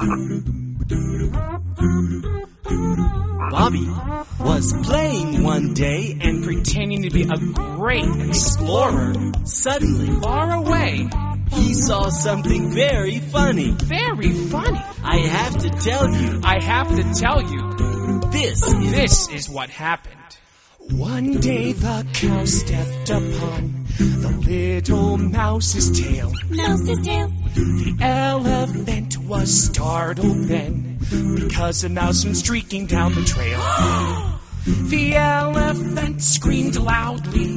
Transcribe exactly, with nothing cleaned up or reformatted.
Bobby was playing one day and pretending to be a great explorer. Suddenly, Far away. he saw something very funny. Very funny. I have to tell you, I have to tell you, this is... this is what happened. One day the cow stepped upon the little mouse's tail. Mouse's tail. The elephant was startled then, because a mouse went streaking down the trail. The elephant screamed loudly.